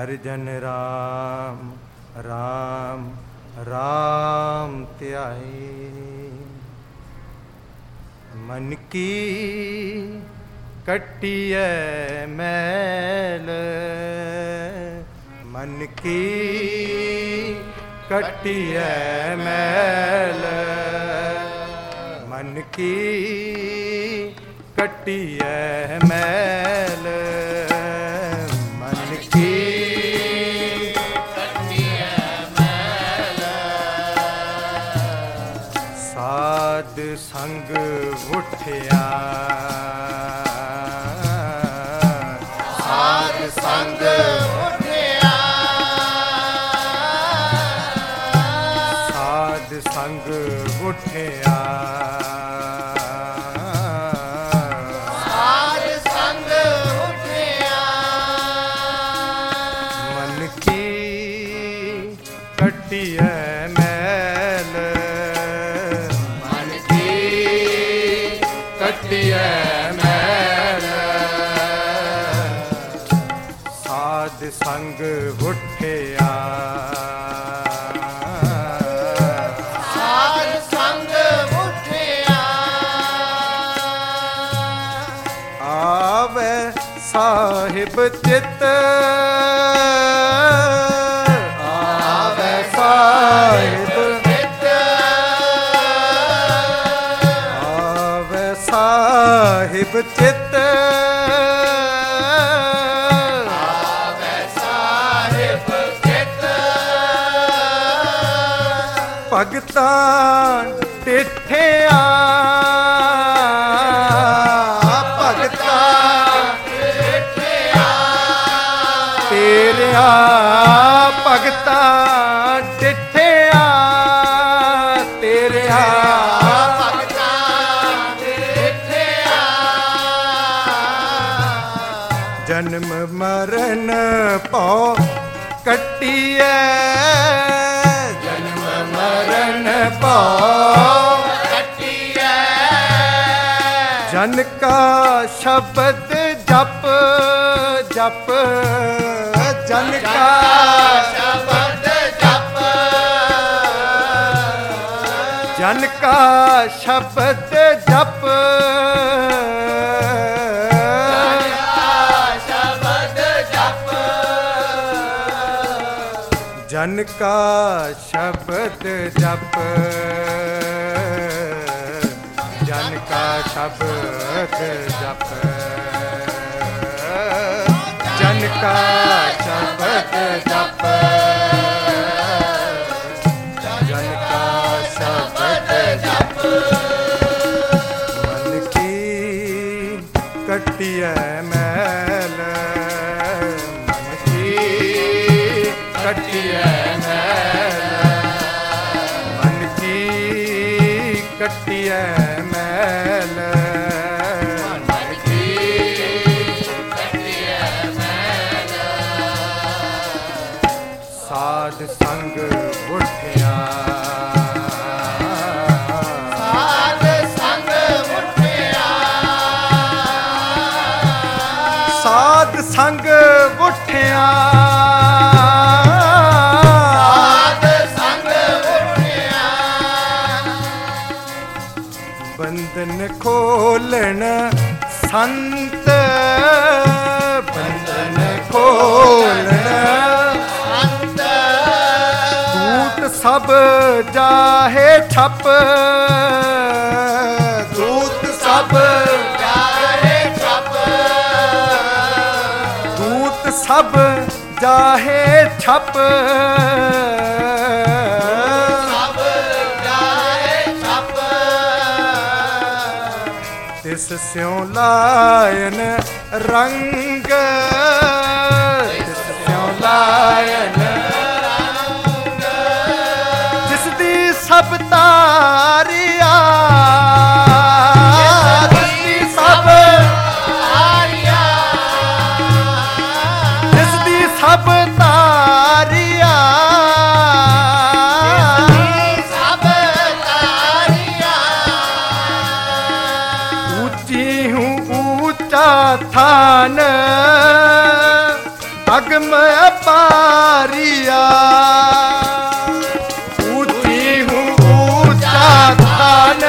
हर जन राम राम राम ध्याए। मन की कटिए मैल, मन की कटिए मैल, मन की कटिए मैल, मन की साध संग उठिया, साध संग उठिया, साध संग उठिया, साध संग उठिया, मन की कटिए मैल, साध संग उठिया, साध संग उठिया, आवे साहिब चित, आवे साहिब चित, आवे साहिब चित, आवे साहिब चित, भगतां डिठिया, भगतां डिठिया, तेरिया भगतां डिठिया, तेरिया जन्म मरण पौ कटिए, जन्म मरण पौ कटिए, जन का शब्द जप जप, जन का शब्द जप, जन का शब्द जप, जन का शब्द जप, जन का शब्द जप, जन का शब्द जप, जन का शब्द जप, मन की कटिए मैल, मन की कटिए मैल, मन की कटिए मैल, मन की कटिए मैल, साध संग उठिया, साध संग उठिया, साध संग उठिया, बंधन खोलन संत, बंधन खोलन संत, दूत सब जाहे छप, दूत सब जाहे छप, दूत सब जाहे छप, तिस स्यों लायन रंग, तिस स्यों लायन रंग, जिस दी सब तारिया, जिस दी सब तारिया, जिस दी सब तारिया, सब तारिया, ऊंची हूँ ऊंचा थान, अगम अपा अपारिया। ऊंची हूँ ऊंचा थान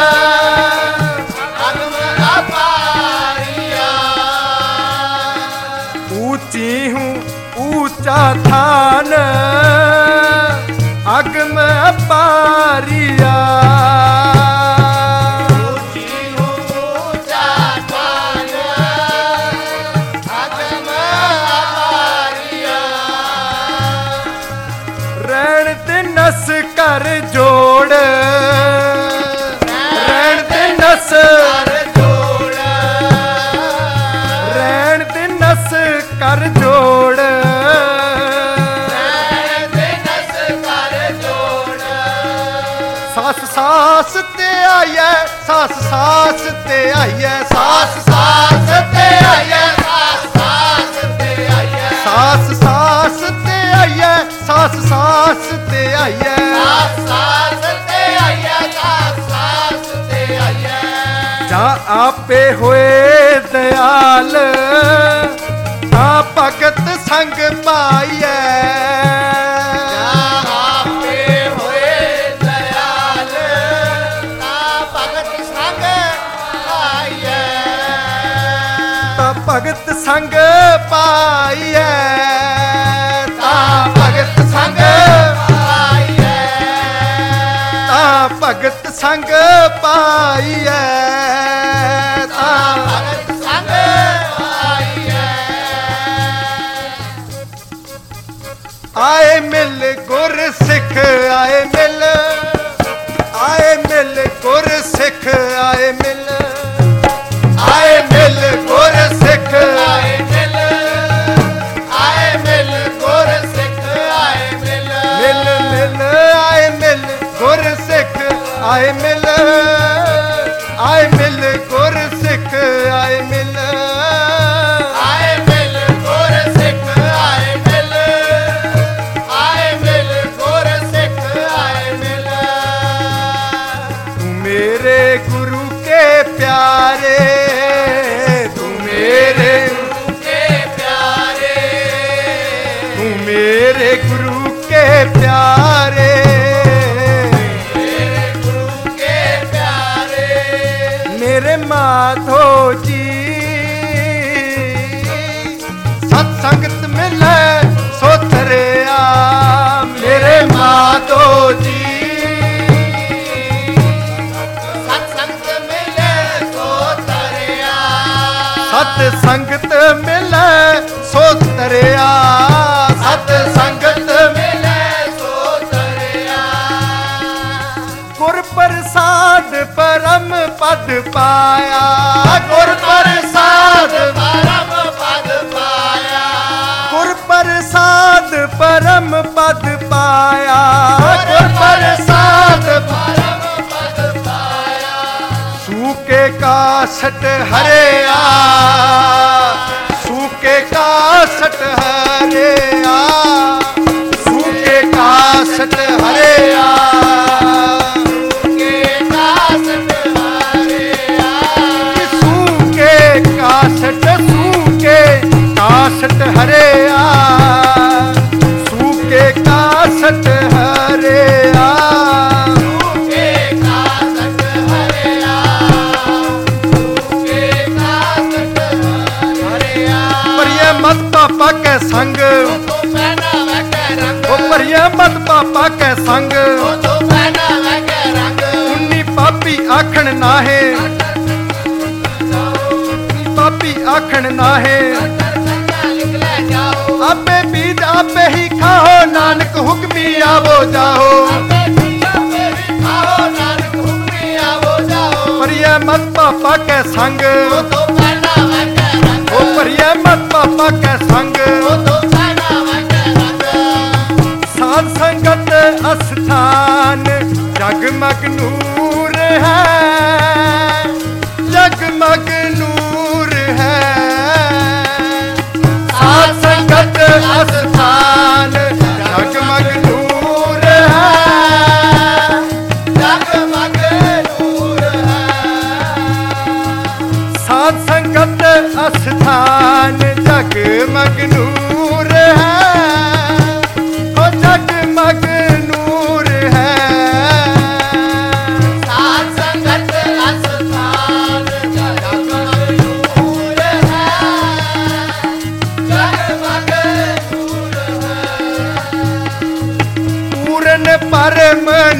अगम अपारिया। ऊंची हूँ ऊंचा थान अगम अपारिया। ऊंची हूँ ऊंचा थान अगम अपारिया। रैण ते नस कर जोड़ रैण ते नस कर जोड़ रैण ते नस कर जोड़ नस कर जोड़। सास सास ते आइए सास सास ते आइए सास सास ते आइए सास सास ते आइए सास सास ते आइए सास सास ते आइए। सास सास ते आइए सास सास ते आइए। जा आपे होए दयाल ता भगत संग पाइए। आपे होए दयाल ता भगत संग आइए। ता भगत संग पाइए। ता भगत संग आइए। ता भगत संग पाइए। ता भगत संग आइए। आए मिल गुर सिख आए मिल गुर सिख आए मिल गुर सिख आए मिल गुर सिख आए मिल। मिल मिल आए मिल गुर सिख आए मिल गुर सिख आए मिल। आए मिल गुर सिख आए मिल गुर सिख आए मिल। तू मेरे गुरु के प्यारे तू मेरे के प्यारे तू मेरे गुरु के प्यारे। मेरे गुरु के प्यारे। मेरे माधो जी सत्संगत मिले सो तरिया। मेरे माधो जी सत्संग मिले तो तरिया। सत्संगत मिले सो तरिया। सत्संगत मिले तो तरिया। गुर प्रसाद परम पद पाया। गुर प्रसाद परम पद पाया। गुर प्रसाद परम पद पाया। गुर प्रसाद परम पद पाया। सूके कासट हरिया सूके कासट हरिया सूके कासट हरिया। के कासट हरिया। सूके कासट हरिया सूके कासट हरिया। के कासट हरिया। के कासट हरिया। परिये मत पापा के संग तो पहनावे के रंग। ओ परिये मत पापा के संग। तो पहनावे के रंग। उन्नी पापी आखण नाहे पापी आखण नाहे। निकले जाओ। आपे बीज आपे ही खाओ नानक हुक्मी आवो जाओ। खाओ नानक हुक्मी आवो जाओ। परिये मत पापा के संग तो पहनावे के रंग। ओ परिये मत पापा के संग। तो पहनावे के रंग। साध संगत अस्थान जगमग नूर है जगमग नूर है। साध संगत अस्थान जगमग नूर है। जगमग नूर है। साध संगत अस्थान जगमग नूर है।